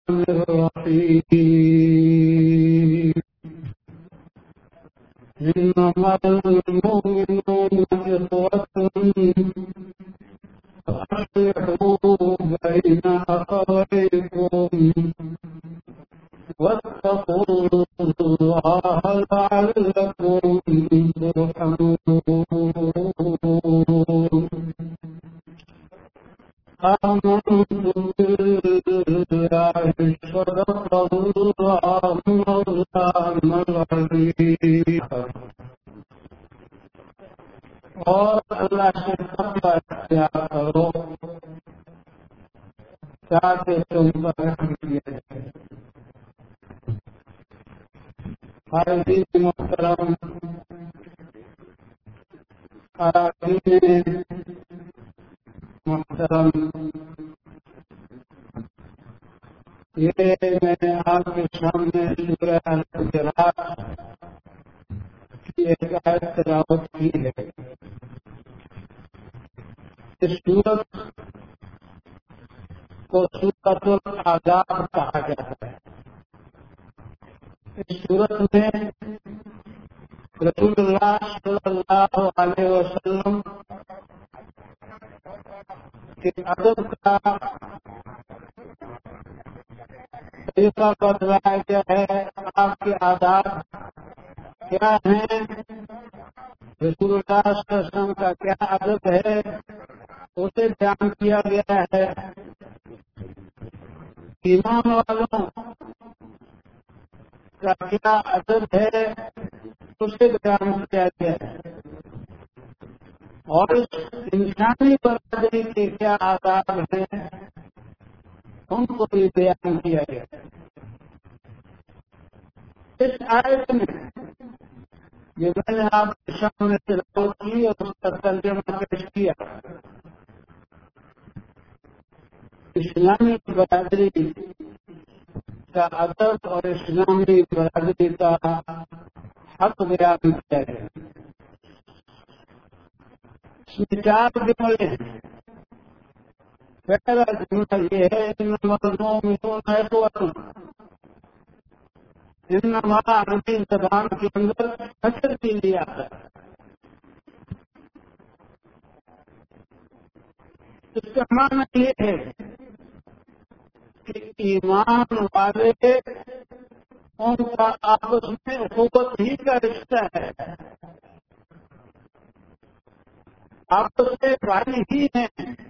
الرحيم إنما المؤمنون إخوة فأصلحوا بين أخويكم واتقوا الله لعلكم ترحمون آمنت بالله صدق الله مولانا العظيم اور اللہ سے تقوی اختیار کرو تاکہ تم پر رحم کیا جائے۔ حاضرین محترم، اراکین محترم، یہ میں نے آپ کے سامنے سورہ الحجرات کی ایک آیت تلاوت کی ہے۔ اس سورت کو سورۃ العذاب کہا جاتا ہے۔ اس سورت میں رسول اللہ صلی اللہ علیہ وسلم کے ادب کا طریقہ بتلایا گیا ہے، آپ کے آداب کیا ہیں، رسول اللہ صلی اللہ علیہ وسلم کا کیا ادب ہے اسے بیان کیا گیا ہے۔ ایمان والوں کا کیا ادب ہے اسے بیان کیا گیا ہے، اور اس انسانی برادری کے کیا آداب ہیں ان کو بھی بیان کیا گیا ہے۔ اس آیت میں یہ میں نے آپ کے سامنے تلاوت کی اور اس کا ترجمہ پیش کیا۔ اسلامی برادری کا ادب اور اسلامی برادری کا حق بیان کیا گیا۔ اس میں 4 جملے ہیں۔ پہلا جملہ یہ ہے انما المؤمنون اخوة۔ انما عربی زبان کے اندر حشر کے لیے آتا ہے۔ اس کا معنی یہ ہے کہ ایمان والے ان کا آپس میں اخوت ہی کا رشتہ ہے، آپس میں بھائی ہی ہیں۔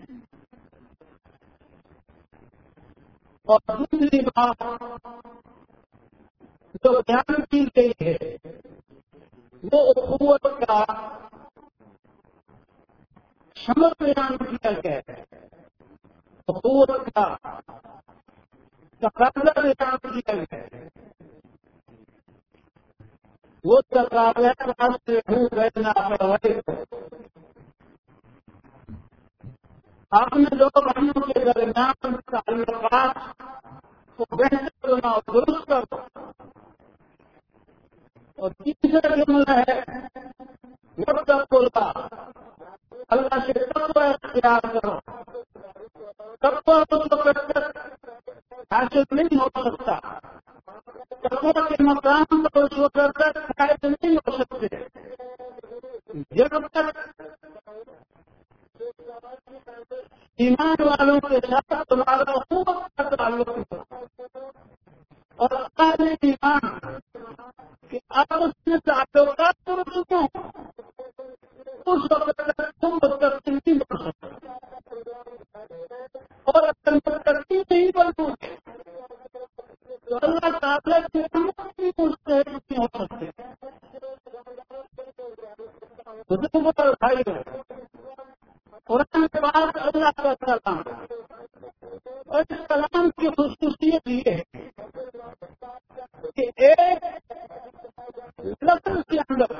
اور دوسری بات جو بیان کی گئی ہے وہ اخوت کا شمل بیان کیا گیا ہے، اخوت کا تقاضا بیان کیا گیا ہے۔ وہ تقاضا بین اخویکم، اپنے دو بھائیوں کے درمیان تعلقات کو بہتر کرنا اور درست کرو۔ اور تیسرا جملہ ہے واتقوا اللہ، اللہ سے تقوی اختیار کرو۔ تقوی تو حاصل نہیں ہو سکتا، تقوی کے مقام پر اس وقت تک فائد نہیں ہو سکتے جب تک ایمان والوں کے ساتھ تمہارا اخوت کا تعلق ہو اور اہل ایمان کہ آپس میں تعلقات درست ہوں، اس وقت تک تم مستقل نہیں بن سکتے، اور اگر مستقل نہیں بنو گے تو اللہ تعالیٰ کی رحمت بھی مستحق نہیں ہو سکتے۔ بزرگوں اور بھائیوں، قرآن کے بعد اللہ کا کلام، اور اس کلام کی خصوصیت یہ ہے کہ ایک لفظ کے اندر،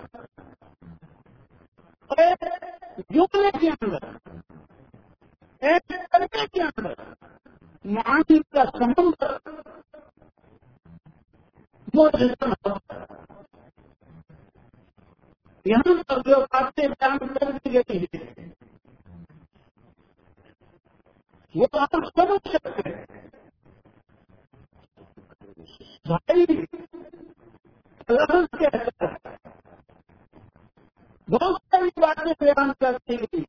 ایک جملے کے اندر، ایک کلمے کے اندر معانی کا سمندر موجود ہوتا ہے۔ یہاں پر جو باتیں بیان کر دی گئی ہیں وہ آپ سمجھ سکتے ہیں بھائی لفظ کہتا ہے، بہت ساری باتیں بیان کرتی گئی.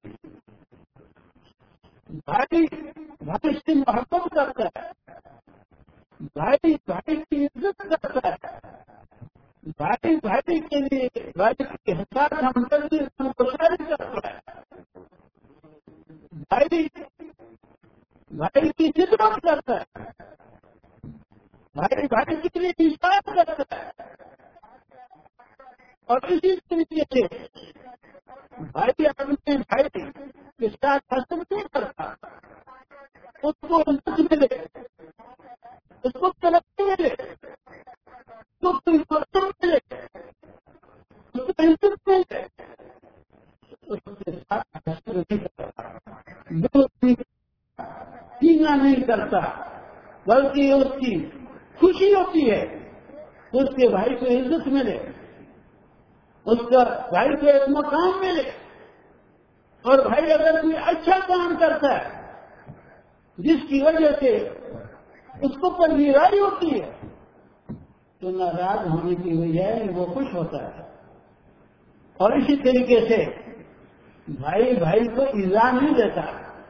بھائی بھائی سے محبت کرتا ہے، بھائی بھائی کی عزت کرتا ہے، بھائی بھائی کے لیے بھائی کے حساب ہمدردی گزاری کرتا ہے، بھائی بھائی کی خدمت کرتا ہے، بھائی بھائی کے لیے انصاف کرتا ہے. اور اسی طریقے سے بھائی اپنے بھائی کے ساتھ حسد نہیں کرتا، اس کو عزت ملے، اس کو ترقی ملے، اس کو پرسکون ملے، اس کو عزت ملے، اس کے ساتھ حسد نہیں کرتا، کینہ نہیں کرتا، بلکہ اس کی خوشی ہوتی ہے اس کے بھائی کو عزت ملے، اس کا بھائی کو ایک مقام ملے. اور بھائی اگر کوئی اچھا کام کرتا ہے جس کی وجہ سے اس کو پذیرائی ہوتی ہے تو ناراض ہونے کی بجائے وہ خوش ہوتا ہے. اور اسی طریقے سے بھائی بھائی کو ایذا نہیں دیتا،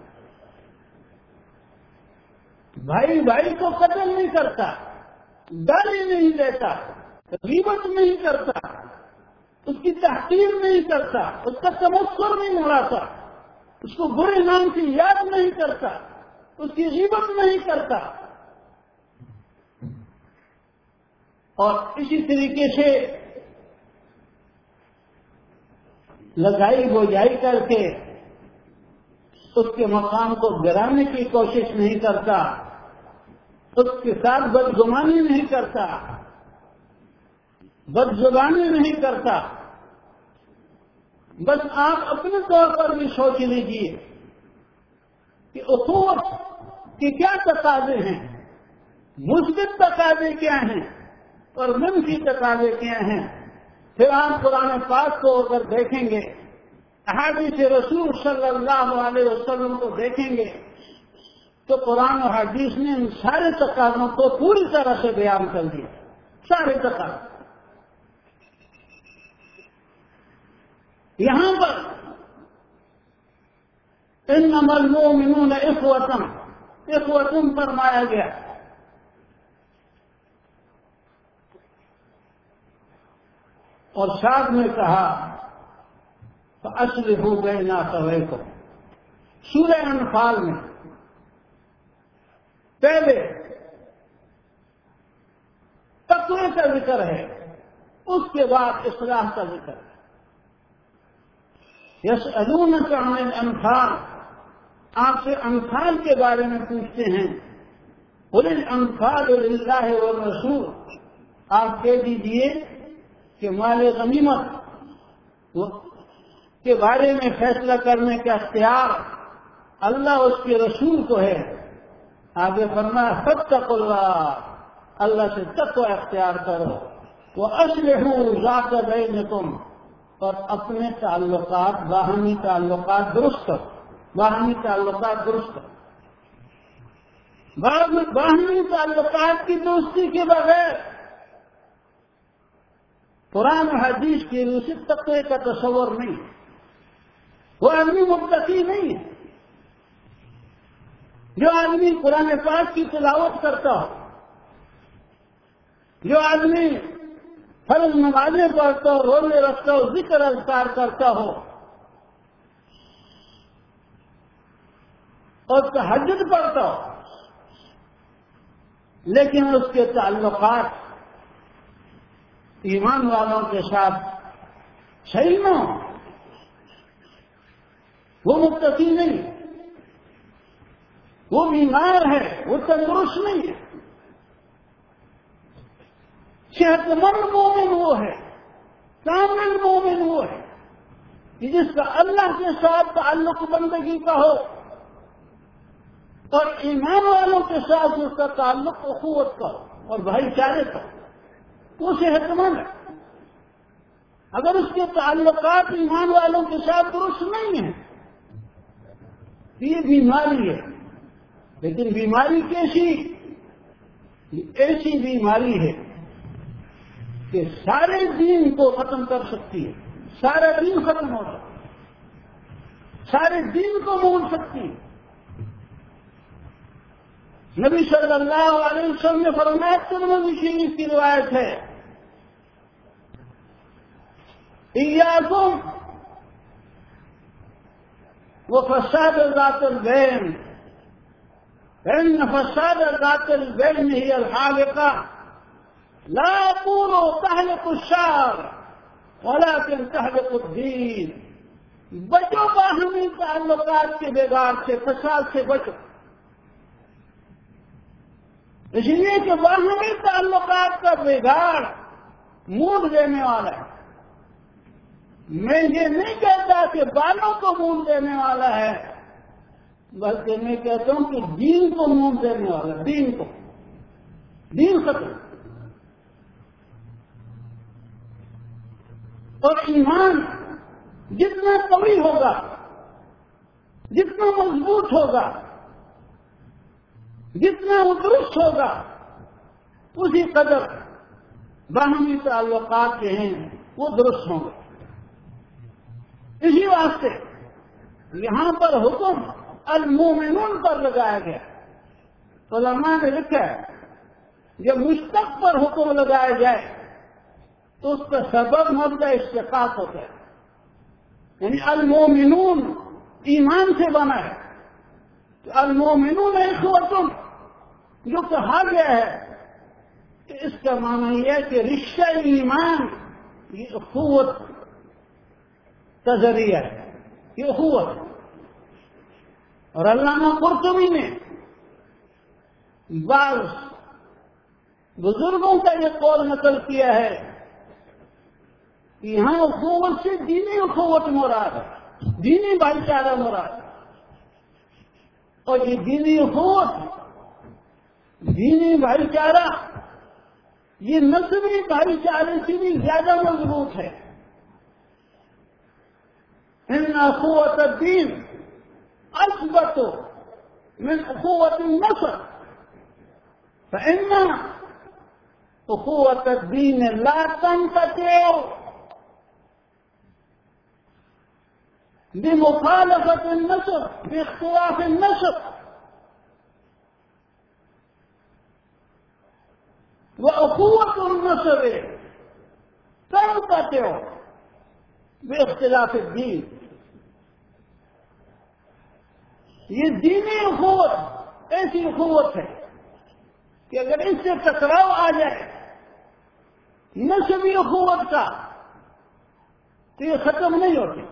بھائی بھائی کو قتل نہیں کرتا، گالی نہیں دیتا، غیبت نہیں کرتا، اس کی تحقیر نہیں کرتا، اس کا تمسخر نہیں اڑاتا، اس کو برے نام کی یاد نہیں کرتا، اس کی غیبت نہیں کرتا. اور اسی طریقے سے لگائی بوجھائی کر کے اس کے مقام کو گرانے کی کوشش نہیں کرتا، اس کے ساتھ بدگمانی نہیں کرتا، بدزبانی نہیں کرتا. بس آپ اپنے طور پر بھی سوچ لیجیے کہ اخوت کے کیا تقاضے ہیں، مثبت تقاضے کیا ہیں اور منفی تقاضے کیا ہیں. پھر آپ قرآن پاک کو اگر دیکھیں گے، احادیث رسول صلی اللہ علیہ وسلم کو دیکھیں گے تو قرآن و حدیث نے ان سارے تقاضوں کو پوری طرح سے بیان کر دیا. سارے تقاضے یہاں پر انما المؤمنون اخوة فرمایا گیا. اور ساتھ میں کہا فَأَصْلِحُوا بَيْنَ أَخَوَيْكُمْ. سورہ انفال میں پہلے تقوی کا ذکر ہے، اس کے بعد اصلاح کا ذکر ہے. یسألونک عن الانفال، آپ سے انفال کے بارے میں پوچھتے ہیں. قل الانفال للہ والرسول، آپ کہہ دیجئے کہ مال غنیمت کے بارے میں فیصلہ کرنے کا اختیار اللہ اس کے رسول کو ہے. آگے فرمایا فاتقوا اللہ، اللہ سے تقوی اختیار کرو. وَأَصْلِحُوا ذَاتَ بَيْنِكُمْ، اور اپنے تعلقات باہمی تعلقات درست کرو، باہمی تعلقات درست کرو. باہمی تعلقات کی درستی کے بغیر قرآن و حدیث کی روسی تقوی کا تصور نہیں. وہ آدمی متقی نہیں ہے جو آدمی قرآن پاک کی تلاوت کرتا ہو، جو آدمی فرض نمازیں پڑھتا ہو، روزے رکھتا ہو، ذکر اذکار کرتا ہو اور تہجد پڑھتا ہو، لیکن اس کے تعلقات ایمان والوں کے ساتھ صحیح نہ ہو، وہ متقی نہیں، وہ بیمار ہے، وہ تندرست نہیں ہے. صحت مند مومن وہ ہے، کامل مومن وہ ہے کہ جس کا اللہ کے ساتھ تعلق بندگی کا ہو اور ایمان والوں کے ساتھ اس کا تعلق اخوت کا ہو اور بھائی چارے کا. وہ صحت مند ہے. اگر اس کے تعلقات ایمان والوں کے ساتھ درست نہیں ہیں تو یہ بیماری ہے. لیکن بیماری کیسی؟ یہ ایسی بیماری ہے کہ سارے دین کو ختم کر سکتی ہے، سارا دین ختم ہو سکتا ہے، سارے دین کو مول سکتی ہے۔ نبی صلی اللہ علیہ وسلم نے فرمایا، ترمذی شریف کی روایت ہے، ایاکم وفساد ذات البین فإن فساد ذات البین هي الحالقة لا أقول تحلق الشعر ولكن تحلق الدین۔ بچو باہمی تعلقات کے بگاڑ سے، فساد سے بچو، اس لیے کہ باہمی تعلقات کا بگاڑ مونڈ دینے والا ہے۔ میں یہ نہیں کہتا کہ بالوں کو مونڈ دینے والا ہے، بلکہ میں کہتا ہوں کہ دین کو مونڈ دینے والا ہے، دین کو، دین ختم۔ اور ایمان جتنا قوی ہوگا، جتنا مضبوط ہوگا، جتنا درست ہوگا، اسی قدر باہمی تعلقات جو ہیں وہ درست ہوں گے۔ اسی واسطے یہاں پر حکم المومنون پر لگایا گیا۔ علماء نے لکھا ہے جب مشتق پر حکم لگایا جائے تو اس کا سبب مبدا اشتقاق ہوتا ہے، یعنی المومنون ایمان سے بنا ہے، تو المومنون اخوتن جو کہا گیا ہے کہ اس کا معنی یہ ہے کہ رشتہ ایمان یہ اخوت کا ذریعہ ہے، یہ اخوت۔ اور علامہ قرطبی نے بعض بزرگوں کا یہ قول نقل کیا ہے کہ یہاں اخوت سے دینی اخوت مراد ہے، دینی بھائی چارہ مراد ہے۔ اور یہ دینی اخوت، دینی بھائی چارہ یہ نسبی بھائی چارے سے بھی زیادہ مضبوط ہے۔ ان اخوت الدین اثبت من اخوت النسب فإن اخوت الدین لا تنقطع بمخالفت النسب باختلاف النسب، واخوت النسب تنقطع باختلاف الدین۔ یہ دینی اخوت ایسی اخوت ہے کہ اگر اس سے ٹکراؤ آ جائے نسبی اخوت کا تو یہ ختم نہیں ہوتی۔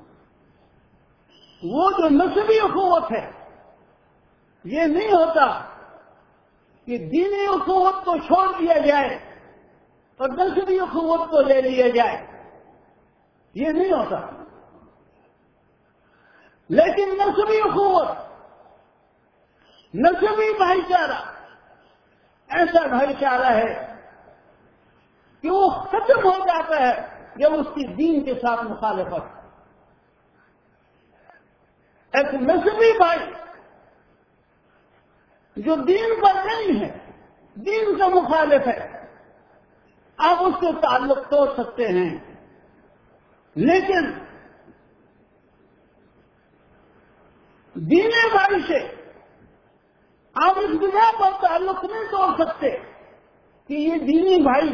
وہ جو نسبی اخوت ہے یہ نہیں ہوتا کہ دینی اخوت کو چھوڑ دیا جائے اور نسبی اخوت کو لے لیا جائے، یہ نہیں ہوتا۔ لیکن نسبی اخوت، نسبی بھائی چارہ ایسا بھائی چارہ ہے کہ وہ ختم ہو جاتا ہے جب اس کی دین کے ساتھ مخالفت۔ ایک نسبی بھائی جو دین پر نہیں ہے، دین کا مخالف ہے، آپ اس سے تعلق توڑ سکتے ہیں، لیکن دینی بھائی سے آپ اس بنا پر تعلق نہیں توڑ سکتے کہ یہ دینی بھائی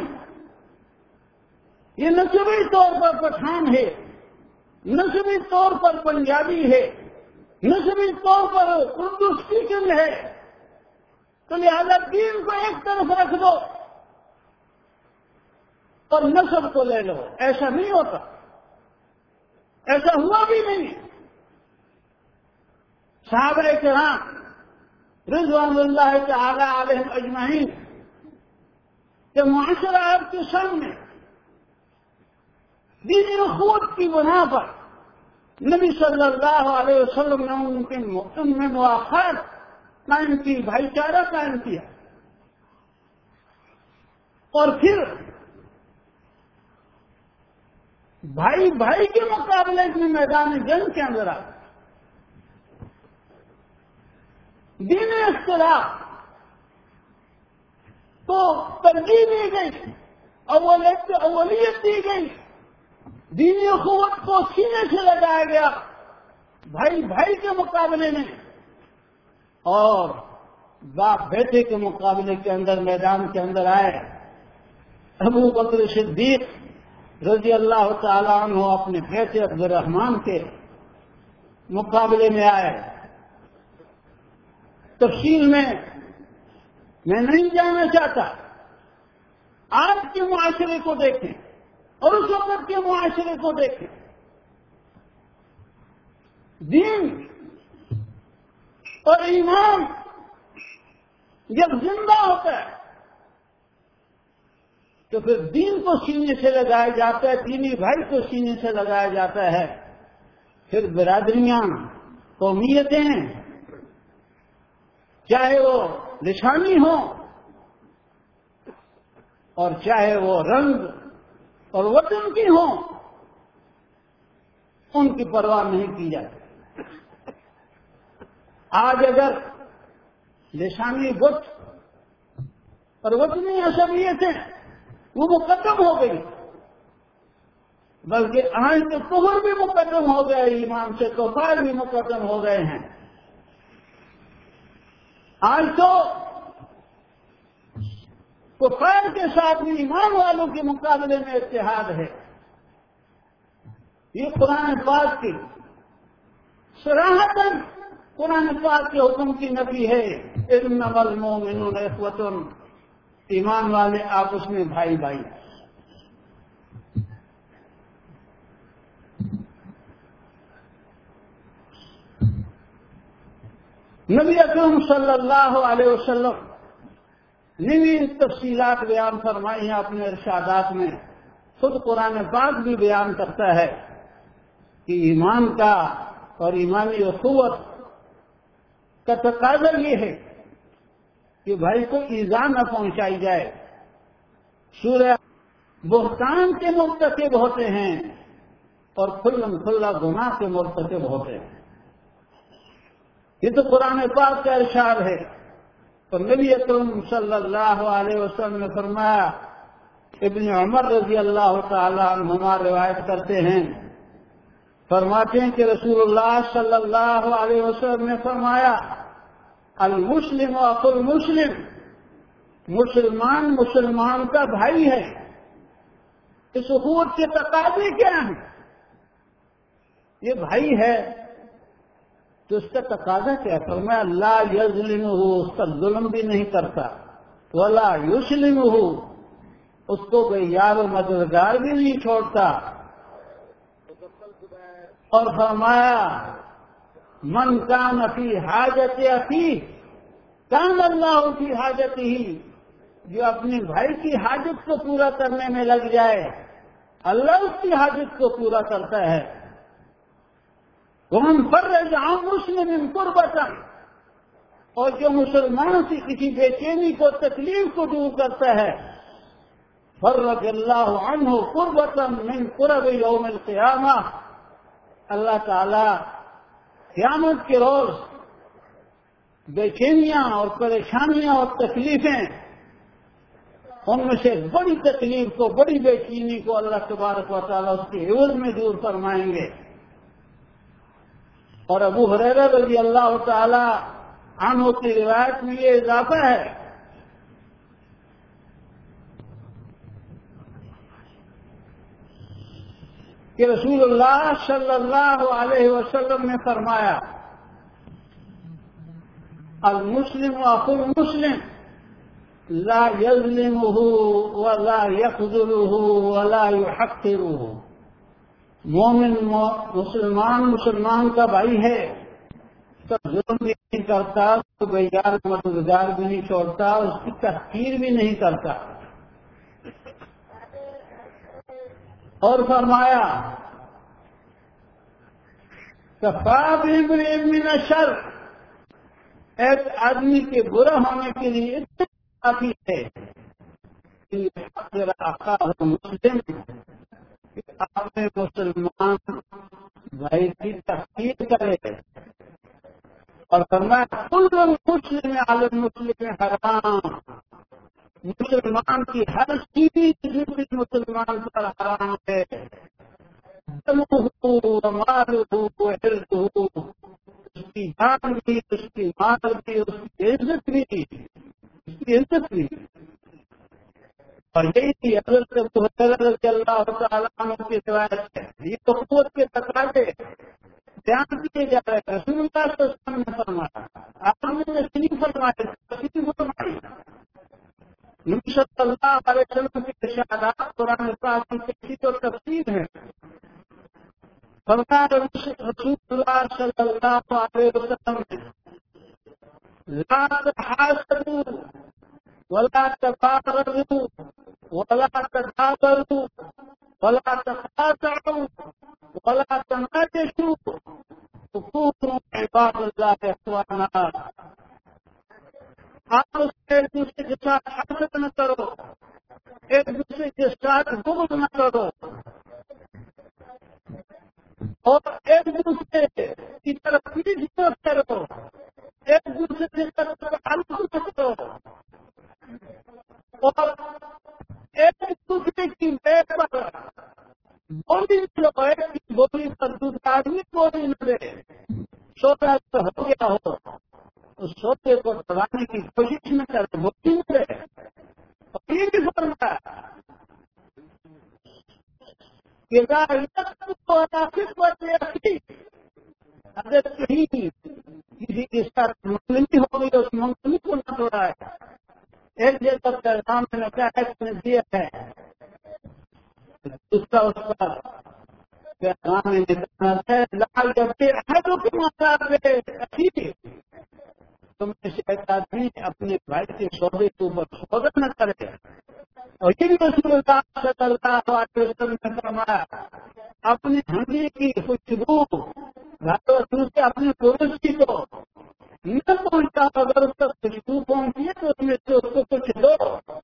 یہ نسبی طور پر پٹھان ہے، نسبی طور پر پنجابی ہے، نسبی طور پر اردو اسپیکنگ ہے، تو لہذا دین کو ایک طرف رکھ دو اور نسب کو لے لو۔ ایسا نہیں ہوتا، ایسا ہوا بھی نہیں۔ صحابہ کرام رضوان اللہ تعالی علیہم اجمعین کہ معاشرہ آپ کے سامنے دینی اخوت کی بنا پر نبی صلی اللہ علیہ وسلم نے ان میں مواخات قائم کی، بھائی چارہ قائم کیا، اور پھر بھائی بھائی کے مقابلے میں میدان جنگ کے اندر آ دینی اختلاف ترجیح دی گئی، اولیت دی گئی، دینی اخوت کو سینے سے لگایا گیا بھائی بھائی کے مقابلے میں، اور باپ بیٹے کے مقابلے کے اندر میدان کے اندر آئے۔ ابو بکر صدیق رضی اللہ تعالیٰ عنہ اپنے بیٹے عبد الرحمن کے مقابلے میں آئے۔ تفصیل میں نہیں جانا چاہتا، آج کے معاشرے کو دیکھیں اور اس وقت کے معاشرے کو دیکھیں۔ دین اور ایمان جب زندہ ہوتا ہے تو پھر دین کو سینے سے لگایا جاتا ہے، دینی بھائی کو سینے سے لگایا جاتا ہے، پھر برادریاں، قومیتیں، چاہے وہ لسانی ہوں اور چاہے وہ رنگ اور وطن کی ہوں، ان کی پرواہ نہیں کی جاتی۔ آج اگر لسانی بت اور وطنی عصبیتیں وہ مقدم ہو گئی، بلکہ آج تو کفر بھی مقدم ہو گئے، ایمان سے کفار بھی مقدم ہو گئے ہیں۔ آج تو کفار کے ساتھ بھی ایمان والوں کے مقابلے میں اتحاد ہے۔ یہ قرآن پاک کی صراحتاً قرآن پاک کے حکم کی نفی ہے، انما المؤمنون اخوۃ، ایمان والے آپس میں بھائی بھائی۔ نبی اکرم صلی اللہ علیہ وسلم نے بھی تفصیلات بیان فرمائی ہیں اپنے ارشادات میں۔ خود قرآن پاک بھی بیان کرتا ہے کہ ایمان کا اور ایمانی اخوت کا تقاضا یہ ہے کہ بھائی کو ایذا نہ پہنچائی جائے۔ سورہ بہتان کے مرتکب ہوتے ہیں اور کھلم کھلا گناہ کے مرتکب ہوتے ہیں۔ یہ تو قرآن پاک کا ارشاد ہے۔ تو نبی اکرم صلی اللہ علیہ وسلم نے فرمایا، ابن عمر رضی اللہ تعالیٰ عنہما روایت کرتے ہیں، فرماتے ہیں کہ رسول اللہ صلی اللہ علیہ وسلم نے فرمایا، المسلم اخو المسلم، مسلمان مسلمان کا بھائی ہے۔ اس اخوت کے تقاضے کیا ہیں؟ یہ بھائی ہے تو اس کا تقاضا کیا؟ فرمایا لا یظلمہ، اس کا ظلم بھی نہیں کرتا، ولا یسلمہ، اس کو بے یار و مددگار بھی نہیں چھوڑتا، اور فرمایا من کان فی حاجت اخیہ کان اللہ فی حاجتہ، جو اپنے بھائی کی حاجت کو پورا کرنے میں لگ جائے اللہ اس کی حاجت کو پورا کرتا ہے۔ ومن فرج عن مسلم کربۃ، اور جو مسلمان سے کسی بے چینی کو تکلیف کو دور کرتا ہے، فرج اللہ عنہ کربۃ من کرب یوم القیامہ، اللہ تعالی قیامت کے روز بے چینیاں اور پریشانیاں اور تکلیفیں، ان میں سے بڑی تکلیف کو، بڑی بے چینی کو اللہ تبارک و تعالیٰ اس کے عوض میں دور فرمائیں گے۔ اور ابو ہریرہ رضی اللہ تعالی عنہ کی روایت میں یہ اضافہ ہے کہ رسول اللہ صلی اللہ علیہ وسلم نے فرمایا، المسلم اخو المسلم لا یظلمہ ولا یخذلہ ولا یحقرہ، مومن مسلمان مسلمان کا بھائی ہے تو ظلم بھی نہیں کرتا، تو بے یار مددگار بھی نہیں چھوڑتا، اس کی تحقیر بھی نہیں کرتا۔ اور فرمایا کفا بامرئ من الشر، ایک آدمی کے برا ہونے کے لیے اتنا کافی ہے کہ اخاہ مسلم، آپ نے مسلمان بھائی کی تحقیر کرے، اور فرمایا کل مسلم علی المسلم حرام، مسلمان کی ہر چیز جس مسلمان پر حرام ہے، اس کی جان بھی، اس کی مال بھی، اس کی عزت بھی. اور یہی حضرت ابو ہریرہ رضی اللہ تعالیٰ عنہ کی روایت ہے. یہ تو قوت کے تقاضے بیان کیے جا رہے ہیں. رسول اللہ صلی اللہ علیہ وسلم نے فرمایا، آپ نے تشریف فرمائی، نبی صلی اللہ علیہ وسلم کے ارشادات قرآن پاک کی تفسیر اور تفسیر ہے. فرمایا رسول اللہ صلی اللہ علیہ وسلم نے، لا تحاسدوا ولا تباغضوا ولا تدابروا ولا تقاطعوا ولا تناجشوا وكونوا عباد الله اخوانا. آپ ایک دوسرے کے ساتھ حسد نہ کرو، ایک دوسرے کے ساتھ بغض نہ کرو، اور ایک دوسرے کی طرف پیٹ نہ کرو، ایک دوسرے کی طرف تعلق نہ کرو، اور ایک دوسرے کی بے پر بولی لو، ایک کی بولی پر دوسرا آدمی بولی نہ دے. سوچا تو ہو گیا ہو، اس سوچے کو دبانے کی کوشش نہ کرے، بولی نہ دے. اور یہ بھی فرمایا کہ اگر کہیں کسی کے ساتھ منگنی ہو گئی، اس منگنی کو نہ توڑا ہے. ایک جگہ پیغام میں کیا ہے دیا ہے، اس کا پیغام میں نکالنا ہے. لال جب احدوں کی ماتا پہ اچھی تم شکایت آدمی اپنے بھائی کے سودے کے اوپر سودا نہ کرے. اور یہ بھی رسول اللہ صلی اللہ علیہ وسلم نے فرمایا، اپنے ہنڈی کی خوشبو رسول سے اپنے پڑوسی کو نہ پہنچا. اگر اس کا خوشبو پہنچی ہے تو اس میں سے اس کو کچھ دو.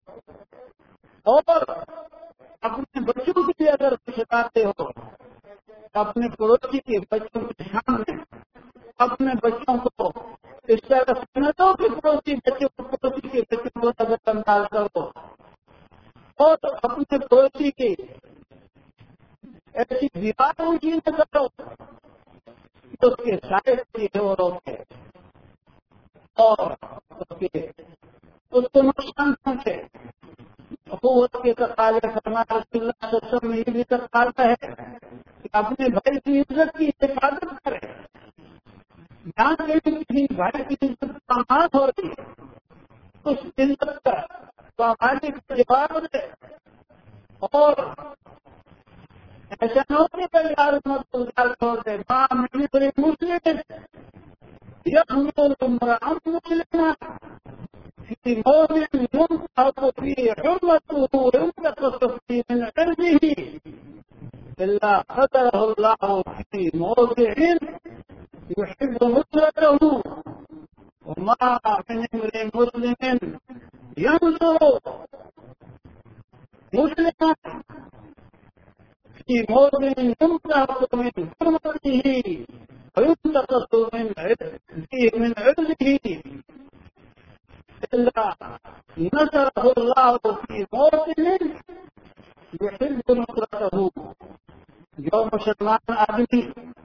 اور اپنے بچوں کو بھی اگر سکھاتے ہو، اپنے پڑوسی کے بچوں کے سامنے اپنے بچوں کو اس طرح سمجھ دو کہ پڑوسی کے بچوں کو نظر انداز کرو، اور اپنے پڑوسی کی ایسی دیوار اونچی نہ کرو کہ اس کے سائے سے ہو روکے اور اس کو نقصان پہنچے. قوت کے تقاضے فرمایا رسول اللہ صلی اللہ علیہ وسلم نے یہ بھی تقاضا ہے کہ اپنے بھائی کی عزت کی حفاظت کرے. جہاں کسی بھائی کی عزت سامان ہو رہی ہے، اس عزت کا تو ہماری جواب دے. اور ایسا نہ ہو کہ یار مت گزار چھوڑ دے. ماں میری بڑی مسلم مسلم في موضع ينقض فيه حرمته وينتقص فيه من عرضه إلا قدره الله في موضع يحب نصرته. وما من امرئ مسلم ينصر مسلما في موضع ينتقص من حرمته وينتقص من عرضه إلا نصره الله في موطن يحب نصرته. جو مسلمان آدمی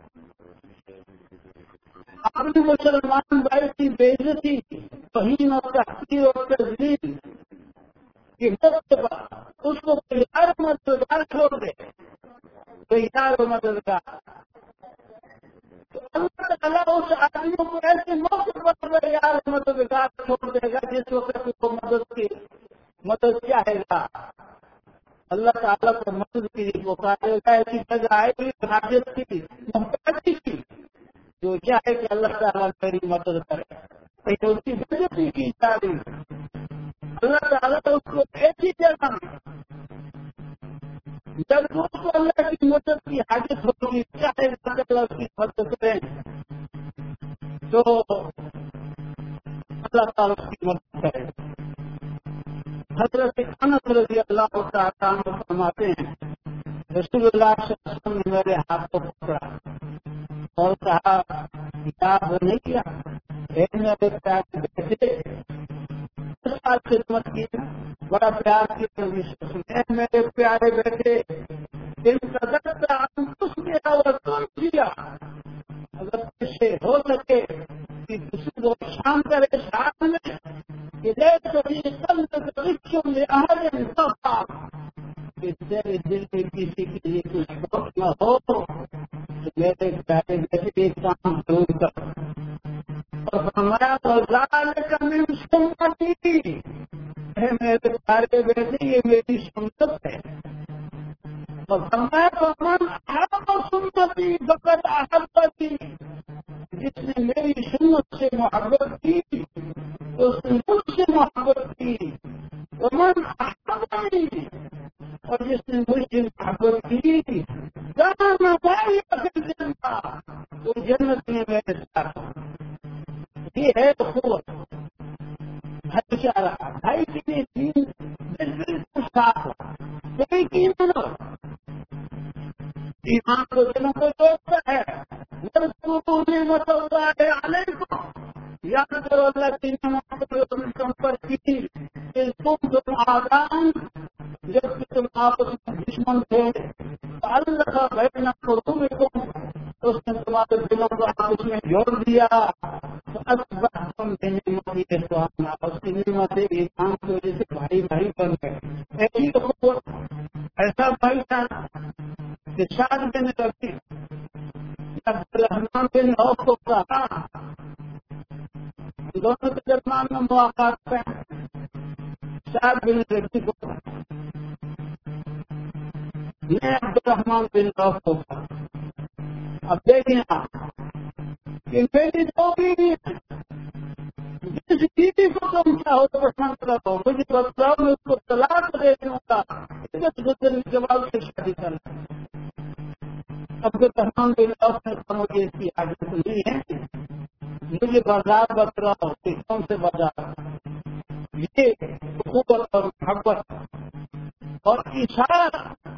اپنے مسلمان بھائی کی بے عزتی، توہین اور تحقیر اور تذلیل کی مرتبہ اس کو یار مددگار چھوڑ دے تو یار مددگار، تو اللہ تعالیٰ اس آدمیوں کو ایسے موقع پر یار مددگار چھوڑ دے گا جس وقت کو مدد چاہے گا. اللہ تعالیٰ کو مدد کی پکارے گا. ایسی جگہ آئے گی حاجت کی، محتاجی کی، جو چاہے کہ اللہ تعالیٰ میری مدد کرے. کہیں اس کی بےعزتی کی جا رہی، اللہ تعالیٰ اس کو ایسی جگہ جب اس کو اللہ کی مدد کی حاجت ہوگی، چاہے اللہ اس کی مدد کریں تو اللہ تعالیٰ اس کی مدد کرے. حضرت انس رضی اللہ تعالیٰ عنہ فرماتے ہیں، رسول اللہ صلی اللہ علیہ وسلم نے میرے ہاتھ کو پکڑا اور کہا کتاب نہیں کیا میرے بیٹے بات خدمت کی، بڑا پیار کیا، میرے پیارے بیٹے ان صدقت انفس کیا اور کون کیا، اگر سے ہو سکے کہ کسی کو شام کرے ساتھ میں تیرے دل میں کسی کے لیے کچھ شوق نہ ہو تو میرے پیارے بیٹے ایک کام ضرور کر، اور فرمایا وذالک من سنتی، میرے پیارے بیٹے یہ میری سنت ہے، اور فرمایا فمن احب سنتی فقد احبنی، جس نے میری سنت سے محبت کی تو اس نے مجھ سے محبت کی، ومن احبنی، اور جس نے مجھ سے محبت کی کان معی فی الجنہ، وہ جنت میں میرے ساتھ۔ یہ ہے اخوت، بھائی چارہ، بھائی کے لیے دین بالکل صاف، کوئی کی نہ ایمان کو دلوں کو توڑتا ہے، وَاذْكُرُوا نِعْمَتَ اللَّهِ عَلَيْكُمْ، یاد کرو اللہ کی نعمت جو تم پر کی، اذ کنتم اعداء، جب کہ تم آپس میں دشمن تھے، فَأَلَّفَ بَيْنَ قُلُوبِكُمْ، اس نے تمہارے دلوں کو آپس میں جوڑ دیا، فَأَصْبَحْتُمْ بِنِعْمَتِهِ إِخْوَانًا، اس کی نعمت ایمان کی وجہ سے بھائی بھائی بن گئے۔ ایسی اخوت، ایسا بھائی چارہ کہ سعد بن ربیع عبد الرحمن بن عوف کو کہا، دونوں کے درمیان میں مواقعات پہ سعد بن ربیع کو میں عبد الرحمن بن عوف کو کہا، اب دیکھیں آپ کہ میری دو بیوی ہیں، جس بیوی کو تم چاہو تو پسند کرو، مجھے بتاؤ میں اس کو طلاق دے دوں گا، اس گزرنے کے بعد سے شادی کرنا۔ عبد الرحمن بن عوف نے کہا مجھے اس کی عادت نہیں ہے، مجھے بازار بتلاؤ، کون سے بازار؟ یہ اخوت اور محبت اور اشارہ،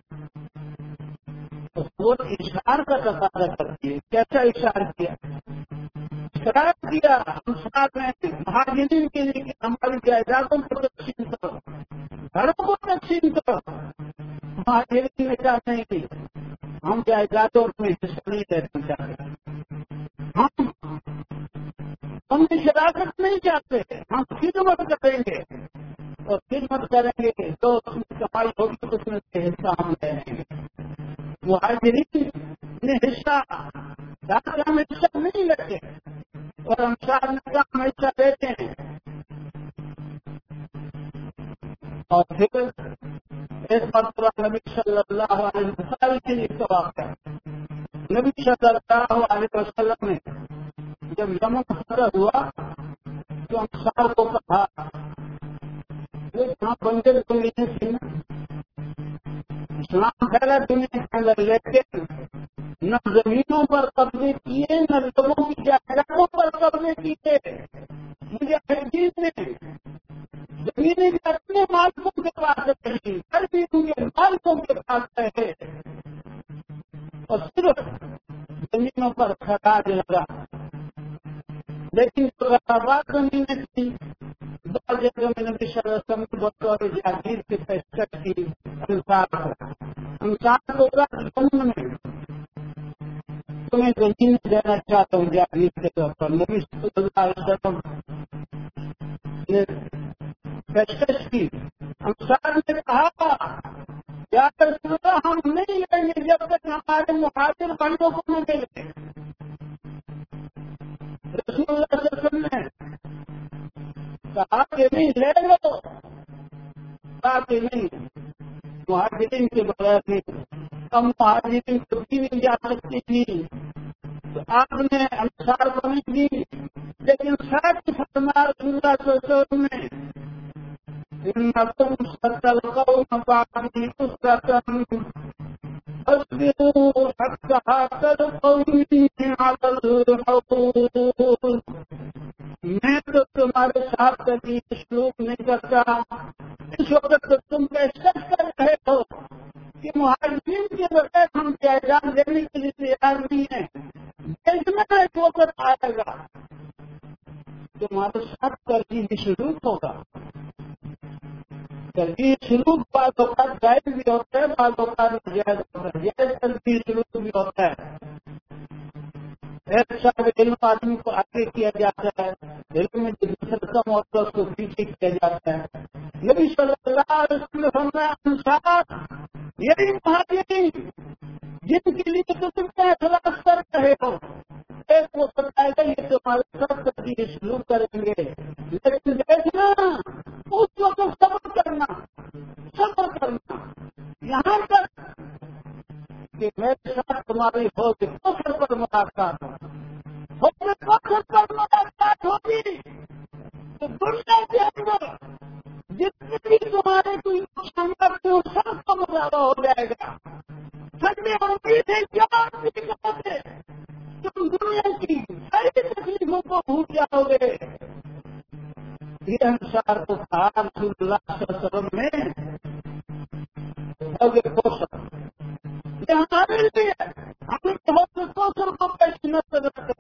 وہ اشار کا تقاضا کرتی ہے۔ کیسا اشار کیا؟ اشار کیا ہم ساتھ میں مہاجرین کے لیے ہماری جائیدادوں کو تقسیم کرو، گھروں کو تقسیم کرو، مہاجرین نے کیا نہیں کی، ہم جائیدادوں میں حصہ نہیں لینا چاہتے، ہم بھی شراکت نہیں چاہتے، ہم خدمت کریں گے اور خدمت کریں گے تو اس میں کمائی ہوگی تو اس میں سے حصہ ہم لے لیں گے۔ مہاجرین نے حصہ ڈاکہ ہم حصہ نہیں لیتے اور انصار نے کہا ہم حصہ لیتے ہیں، اور پھر ایک مرتبہ نبی صلی اللہ علیہ وسلم کے لیے واقعہ، نبی صلی اللہ علیہ وسلم نے جب یمن فتح ہوا تو انصار کو کہا جہاں بندر دنیا تھی، اسلام پھیلا دنیا کے اندر، لیکن نہ زمینوں پر قبضے کیے نہ لوگوں کی جائیدادوں پر قبضے کیے، مجاہدین نے زمینیں بھی اپنے مالکوں کے پاس رہی، گھر بھی ان کے مالکوں کے پاس رہے، اور صرف زمینوں پر خراج لگا، لیکن آباد زمینیں تھیں، بعض جگہ میں نبی صلی اللہ علیہ وسلم کو بطور جاگیر کی پیشکش کی، انسان کو میں تمہیں زمین دینا چاہتا ہوں جاگیر کے طور پر، نبی صلی اللہ علیہ وسلم نے پیشکش کی، انصار نے کہا یا رسول اللہ ہم نہیں لیں گے جب تک ہمارے مہاجر بندوں کو نہ ملے۔ رسول اللہ صلی اللہ علیہ وسلم نے کہا کہ نہیں لے لو، کہا کہ نہیں مہاجرین کے بغیر نہیں، ہم مہاجرین کو بھی نہیں جا سکتی تھی تو آپ نے انصار کو نہیں دی، لیکن ساتھ فرمایا رسول اللہ صلی اللہ علیہ وسلم نے إنكم ستلقون بعدي أسرة فاصبروا حتى تلقوني على الحوض، میں تو تمہارے ساتھ کبھی سلوک نہیں کرتا، اس وقت تو تم پیشکش کر رہے ہو کہ مہاجرین کے بغیر ہم جائیداد دینے کے لیے تیار نہیں ہیں، دیکھنا ایک وقت آئے گا تمہارے ساتھ ترجیح سلوک ہوگا، یہ سلوک بعض اوقات جائز بھی ہوتا ہے، بعض اوقات ناجائز ہوتا ہے، جائز تلبی سلوک بھی ہوتا ہے۔ ایک صاحب علم آدمی کو آگے کیا جاتا ہے، علم میں جو دوسرا کم ہوتا ہے اس کو پیچھے کیا جاتا ہے۔ نبی صلی اللہ علیہ وسلم فرمایا انصاف یہی مہاجرین جن کے لیے تو تم اخلاص کر رہے ہو، ایک وہ بتائے گا یہ تمہارے ساتھ کبھی سلوک کریں گے، لیکن دیکھنا اس وقت صبر کرنا یہاں تک کہ میرے ساتھ تمہاری ہوگی کوثر پر ملاقات ہوگی تو دنیا کے اندر جتنے بھی تمہارے کوئی نقصان کرتے ہو سب کا مظاہرہ ہو جائے گا۔ سب امید ہے کیا تم دنیا کی ساری تکلیفوں کو بھول جاؤ گے۔ یہ انصار کو کہا رسول اللہ صلی اللہ علیہ وسلم نے یہ ہمارے لیے ہمیں بہت سے کوثر کو پیش نظر رکھتے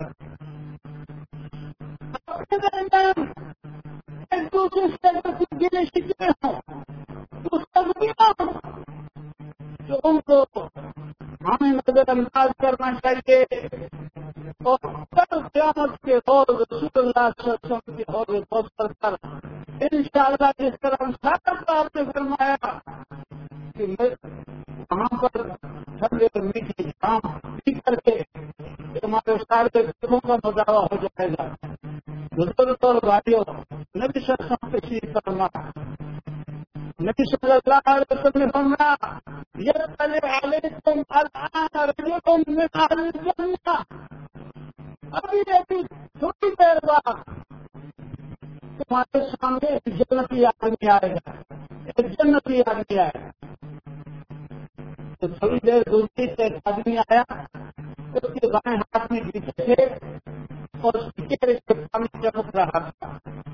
اپنے درمیان ایک دوسرے سے گنے شکنے ہوں تو سبزیاں جو ان کو ہمیں نظر انداز کرنا چاہیے، اور کل قیامت کے روز رسول اللہ صلی اللہ علیہ وسلم کی حوض کوثر پر انشاءاللہ جس طرح انصار کا آپ نے فرمایا کہ وہاں پر ٹھنڈے اور میٹھی شام پی کر کے ہمارے سارے دکھوں کا مداوع ہو جائے گا۔ بزرگ اور بھائیوں، نبی صلی اللہ علیہ وسلم تشریف فرما، نبی صلی اللہ علیہ وسلم نے فرمایا یطلع علیکم الآن رجل من اہل الجنہ، ابھی تھوڑی دیر بعد تمہارے سامنے ایک جنتی آدمی آئے گا، ایک جنتی آدمی آئے گا۔ تو تھوڑی دیر گزری سے ایک آدمی آیا، اس کے بائیں ہاتھ میں جوتے تھے اور اس کے چہرے سے پانی چمک رہا تھا۔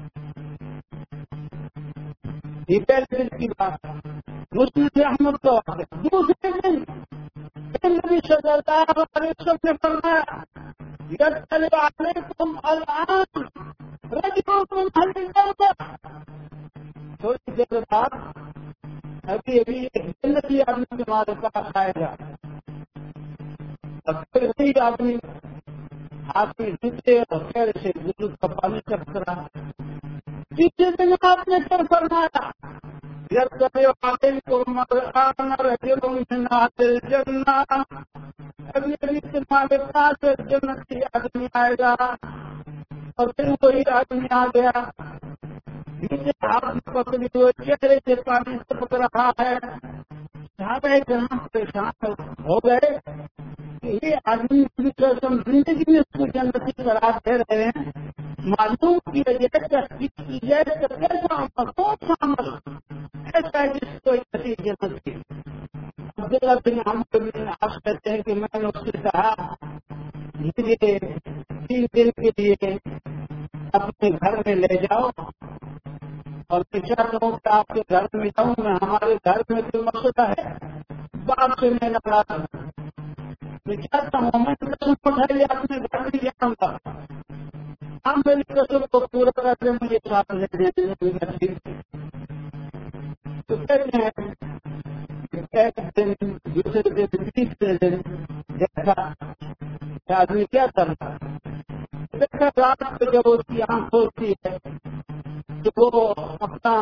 یہ پہلے دن کی بات ہے، مسلم احمد کا واقعہ۔ دوسرے دن نبی صلی اللہ علیہ وسلم نے فرمایا یطلع علیکم الآن رجل من اہل الجنہ، تھوڑی دیر بعد ابھی ایک جنتی آدمی تمہارے پاس آئے گا۔ اب پھر وہی آدمی آپ کے جوتے اور چہرے سے وضو کا پانی چمک رہا۔ تیسرے دن آپ نے پھر فرمایا یطلع علیکم الآن رجل من اہل الجنہ، ابھی تمہارے پاس ایک جنتی آدمی آئے گا۔ اور پھر وہی آدمی آ گیا، نیچے ہاتھ پکڑی ہوئے چہرے سے پانی ٹپک رہا ہے۔ صحابہ کرام پریشان ہو گئے کہ یہ آدمی زندگی میں اس کو جنتی قرار دے رہے ہیں، معلوم کیا جائے تحقیق کی جائے تو کیسا عمل، کون سا عمل ایسا ہے جس کو ایسی جنت کی۔ عبداللہ بن عمرو بن عاص کہتے ہیں کہ میں نے اس سے کہا مجھے 3 دن کے لیے اپنے گھر میں لے جاؤ، اور میں چاہتا ہوں کہ آپ کے گھر میں جاؤں، میں ہمارے گھر میں کوئی مسئلہ ہے، باپ سے میں ناراض ہوں، میں چاہتا ہوں میں قسم اٹھا لے اپنے گھر میں جاؤں گا، آپ میری قسم کو پورا کر کے مجھے ساتھ لے جائیں۔ تو کہتے ہیں ایک دن، دوسرے دن، تیسرے دن دیکھا کہ آدمی کیا کرتا ہے، دیکھا رات کو جب اس کی آنکھ کھولتی ہے تو وہ اپنا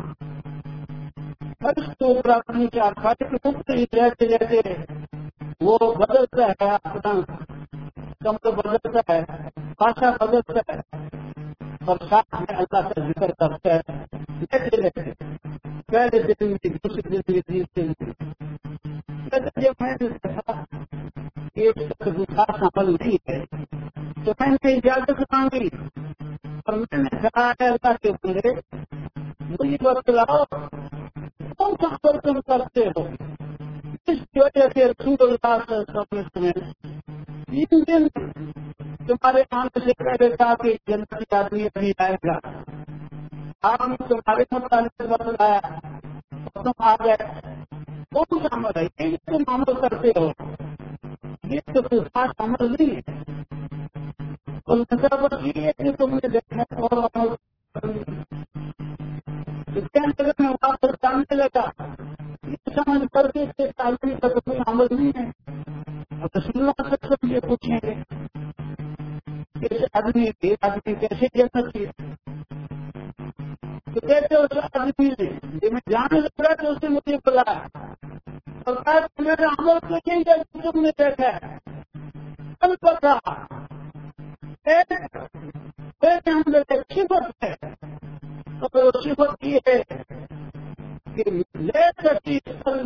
فرش کے اوپر اپنی چارپائی کے اوپر ہی رہتے رہتے وہ بدلتا ہے، اپنا کمر بدلتا ہے، بھاشا بدلتا ہے، اور ساتھ میں اللہ کا ذکر کرتا ہے لیتے لیتے، پہلے دن میں، دوسرے دن میں، تیسرے دن میں۔ جب میں نے دیکھا کہ ایک خاص عمل نہیں ہے تو میں نے اجازت مانگی، اور میں نے کہا ہے اللہ کے بندے مجھے بتلاؤ کون سا عمل تم کرتے ہو جس کی وجہ سے رسول اللہ صلی اللہ علیہ وسلم نے 3 دن تمہارے آنے سے پہلے کہا کہ جنتی آدمی نہیں آئے گا، آپ نے تمہارے متعلق بتلایا اور تم آ گئے، کون سا عمل ہے یہ تم عمل کرتے ہو؟ یہ تو کوئی خاص عمل نہیں ہے، اور مطلب یہ ہے کہ تم نے دیکھا اور عمل میں واپس جانے کرنے لگا، یہ سمجھ کر کے تعلیم کا کوئی عمل نہیں ہے. رسول اللہ صلی اللہ علیہ وسلم یہ پوچھیں گے کہ آدمی کیسے جنت کی، تو کہتے اس آدمی نے یہ میں جانے لگا تو اس نے مجھے بلایا اور کہا کہ میرا عمل تو نہیں ہے جو تم نے دیکھا ہے. کل پتا ایک اندر ایک صفت ہے اور وہ صفت یہ ہے کہ لے سکتی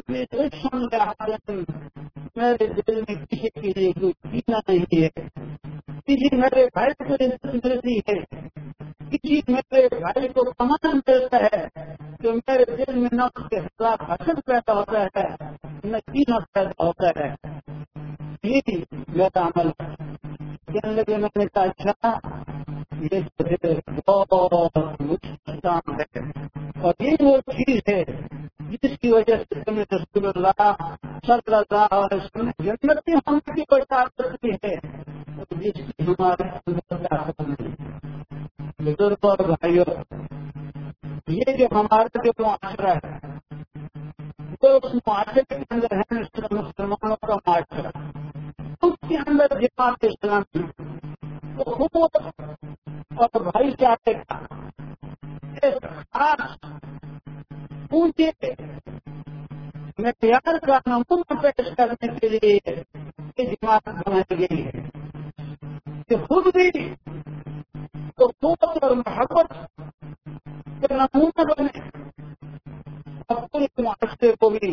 میرے دل میں کسی کے لیے کوئی پینا نہیں ہے، کسی میرے بھائی کو عزت ملتی ہے، کسی میرے بھائی کو کمان ملتا ہے تو میرے دل میں نہ اس کے خلاف حسد پیدا ہوتا ہے نہ کینہ پیدا ہوتا ہے. یہی میرا عمل کہنے لگے. میں نے کہا اچھا یہ بہت مشکل کام ہے اور یہ وہ چیز ہے جس کی وجہ سے تمہیں رسول اللہ صلی اللہ علیہ وسلم جنتی ہونے کی بشارت کرتی ہے جس کی ہمارے اندر طاقت نہیں. بزرگ اور بھائیوں، یہ جو ہمارا جو معاشرہ ہے تو اس معاشرے کے اندر ہے مسلمانوں کا معاشرہ، اس کے اندر جماعت اسلامی حکومت اور بھائی چارے کا ایک خاص اونچے معیار کا نمونہ پیش کرنے کے لیے یہ جماعت بنائی گئی ہے کہ خود بھی حکومت اور محبت کے نمونہ بنے اور پورے معاشرے کو بھی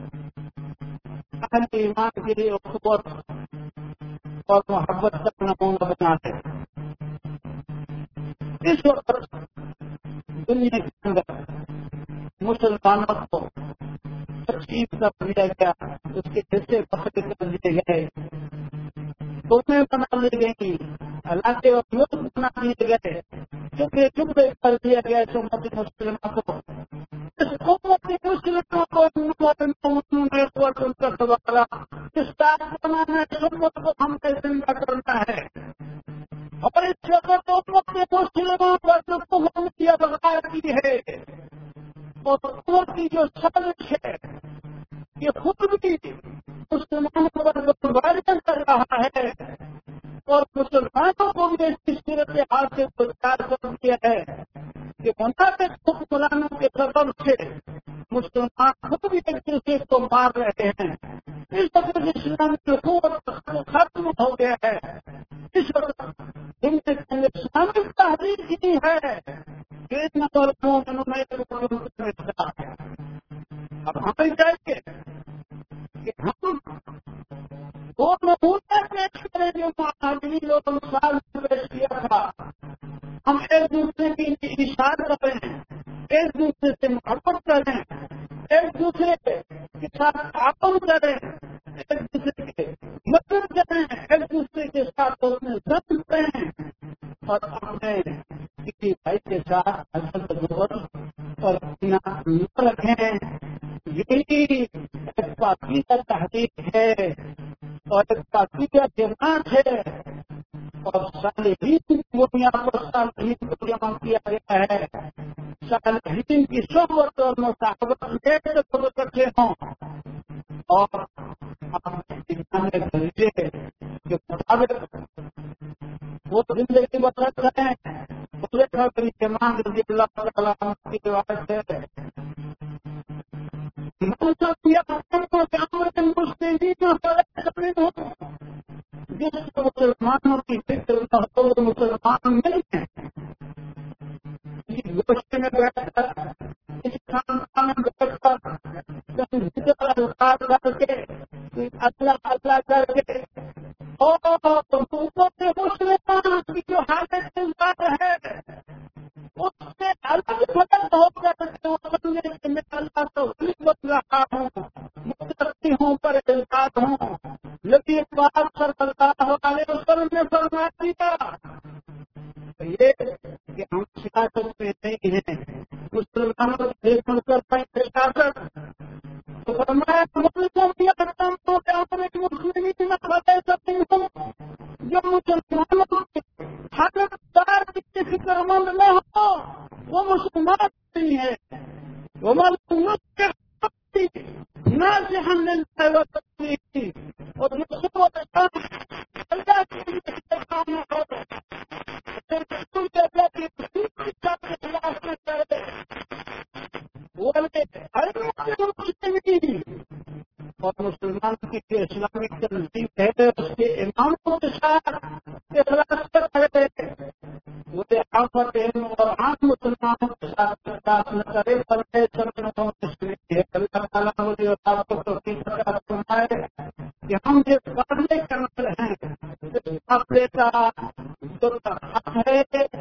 اہل ایمان کے لیے حکومت اور محبت کا نمونہ بنا ہے. اس وقت دنیا کے اندر مسلمانوں کو تقسیم کر دیا گیا، اس کے حصے بخت کر دیے گئے، قومیں بنا لی گئی، علاقے اور ملک بنا دیے گئے، چپے کر دیا گیا امت مسلمہ کو. اس امت مسلمہ کو ان کا سوال اس طرح بنانا ہے امت کو ہم سے زندہ کرنا ہے. اور اس وقت امت مسلمہ پر جو حکومتیاں بغیر کی ہے اور حکومت کی جو سازش ہے یہ خود بھی مسلمانوں پر بمباریاں کر رہا ہے اور مسلمانوں کو بھی اس صورت حال سے گرفتار کر دیا ہے کہ منافق حکمرانوں کے سبب سے مسلمان خود بھی ایک دوسرے کو مار رہے ہیں. اس وقت اسلامی حکومت ختم ہو گیا ہے. اس وقت دنیا کے اندر اسلامک تحریر کی ہے کہ ان انہوں نے اب ہمیں چاہیے کہ ہم وہ نمونہ پیش کریں جو مہاجرین اور انصار نے پیش کیا تھا. ہم ایک دوسرے کی اشارہ کریں، ایک دوسرے سے محبت کریں، ایک دوسرے کے ساتھ تعاون کریں، ایک دوسرے کے مدد کریں، ایک دوسرے کے ساتھ اپنے ضبط کریں اور اپنے کسی بھائی کے ساتھ حسد بغض اور نہ رکھیں. یہی ایک پاکیزہ تحریک ہے اور ایک پاکیزہ جماعت ہے اور صالحین کی بنیاد پر صالحین کو جمع کیا گیا ہے. صالحین کی صحبت اور مصاحبت لے کر رکھے ہوں اور اپنے درجے کے مطابق وہ زندگی بسر کریں. امام رضی اللہ تعالیٰ عنہ کی روایت ہے جس کو مسلمانوں کی فکر نہ ہو وہ مسلمان نہیں ہے. اس گوشت میں بیٹھ کر اس خاندان میں بیٹھ کر الفاظ کر کے اللہ اللہ کر کے اور حکومت مسلمان کی جو حالت ہے اس سے الگ بدل ہو کر میں اللہ تو بن رہا ہوں، متقی ہوں، پر الفاظ ہوں. لیکن بات صلی اللہ علیہ وسلم نے فرما دیا یہ کہ ہم سیاست میں نہیں ہیں، مسلمانوں کو دیکھ کر پائیں سیاست تو فرمایا جو مسلمانوں کی حالت دار کی فکر مند نہ ہو وہ مسلمان نہیں ہے. وہ ملک کے ناس ہم نے تھی اور اور مسلمان کی جو اسلامی تنظیم ہے اس کے اماموں کے ساتھ وہ آفت اور عام مسلمانوں کے ساتھ نہ کرے اللہ تعالیٰ مجھے آپ کو توفیق عطا فرمائے کہ ہم جو قابل کر رہے ہیں اس قابل کا جو حق ہے